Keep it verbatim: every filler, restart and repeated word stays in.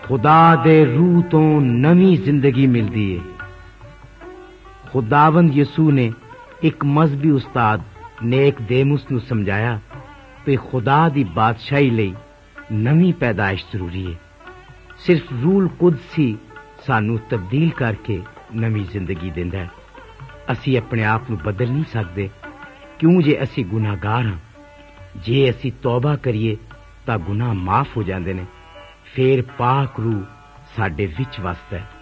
खुदा दे रूह तो नवी जिंदगी मिलदी है। खुदावंद यसू ने एक मजहबी उस्ताद नेक देमुस नूं समझाया कि खुदा दी बादशाही लई नवी पैदाइश जरूरी है। सिर्फ रूल कुद्स ही सानू तब्दील करके नवी जिंदगी दिंदा है। असी अपने आप नूं बदल नहीं सकते, क्यों जे असी गुनाहगार हां। जे असी तौबा करिए तां गुनाह माफ हो जांदे ने। फेर पाक रूह साडे विच वसदा है।